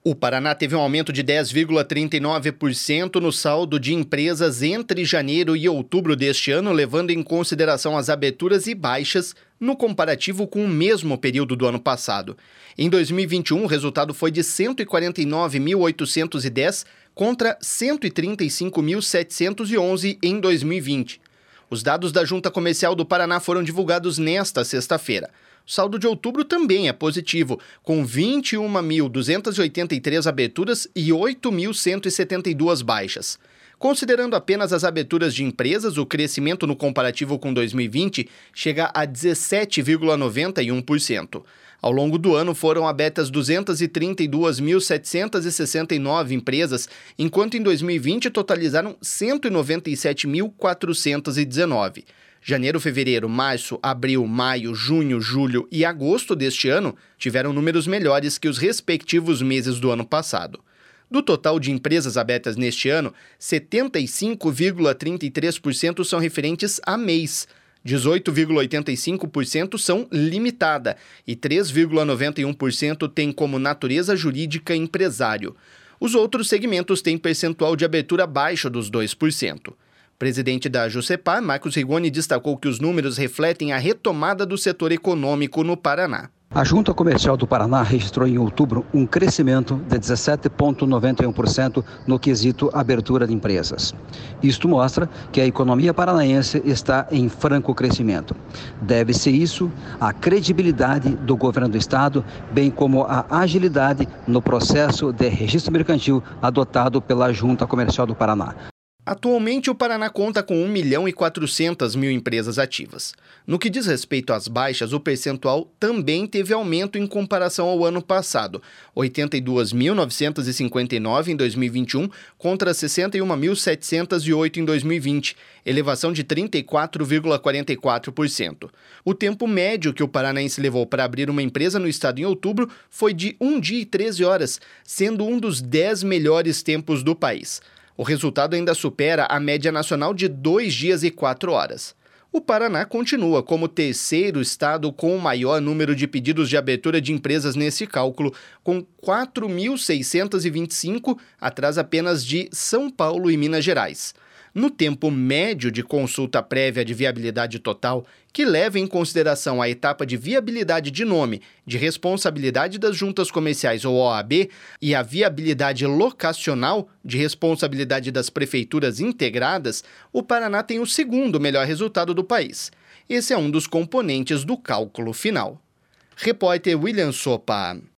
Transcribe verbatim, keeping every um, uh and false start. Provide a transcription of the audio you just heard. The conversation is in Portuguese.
O Paraná teve um aumento de dez vírgula trinta e nove por cento no saldo de empresas entre janeiro e outubro deste ano, levando em consideração as aberturas e baixas no comparativo com o mesmo período do ano passado. Em dois mil e vinte e um, o resultado foi de cento e quarenta e nove mil oitocentos e dez contra cento e trinta e cinco mil setecentos e onze em dois mil e vinte. Os dados da Junta Comercial do Paraná foram divulgados nesta sexta-feira. O saldo de outubro também é positivo, com vinte e uma mil duzentas e oitenta e três aberturas e oito mil cento e setenta e duas baixas. Considerando apenas as aberturas de empresas, o crescimento no comparativo com dois mil e vinte chega a dezessete vírgula noventa e um por cento. Ao longo do ano foram abertas duzentas e trinta e duas mil setecentas e sessenta e nove empresas, enquanto em dois mil e vinte totalizaram cento e noventa e sete mil quatrocentas e dezenove. Janeiro, fevereiro, março, abril, maio, junho, julho e agosto deste ano tiveram números melhores que os respectivos meses do ano passado. Do total de empresas abertas neste ano, setenta e cinco vírgula trinta e três por cento são referentes a mês, dezoito vírgula oitenta e cinco por cento são limitada e três vírgula noventa e um por cento têm como natureza jurídica empresário. Os outros segmentos têm percentual de abertura abaixo dos dois por cento. O presidente da Jusepar, Marcos Rigoni, destacou que os números refletem a retomada do setor econômico no Paraná. A Junta Comercial do Paraná registrou em outubro um crescimento de dezessete vírgula noventa e um por cento no quesito abertura de empresas. Isto mostra que a economia paranaense está em franco crescimento. Deve-se isso à credibilidade do governo do estado, bem como à agilidade no processo de registro mercantil adotado pela Junta Comercial do Paraná. Atualmente, o Paraná conta com um milhão e quatrocentas mil empresas ativas. No que diz respeito às baixas, o percentual também teve aumento em comparação ao ano passado, oitenta e duas mil novecentas e cinquenta e nove em dois mil e vinte e um contra sessenta e uma mil setecentos e oito em dois mil e vinte, elevação de trinta e quatro vírgula quarenta e quatro por cento. O tempo médio que o paranaense levou para abrir uma empresa no estado em outubro foi de um dia e treze horas, sendo um dos dez melhores tempos do país. O resultado ainda supera a média nacional de dois dias e quatro horas. O Paraná continua como terceiro estado com o maior número de pedidos de abertura de empresas nesse cálculo, com quatro mil seiscentos e vinte e cinco, atrás apenas de São Paulo e Minas Gerais. No tempo médio de consulta prévia de viabilidade total, que leva em consideração a etapa de viabilidade de nome, de responsabilidade das juntas comerciais ou O A B e a viabilidade locacional, de responsabilidade das prefeituras integradas, o Paraná tem o segundo melhor resultado do país. Esse é um dos componentes do cálculo final. Repórter William Sopa.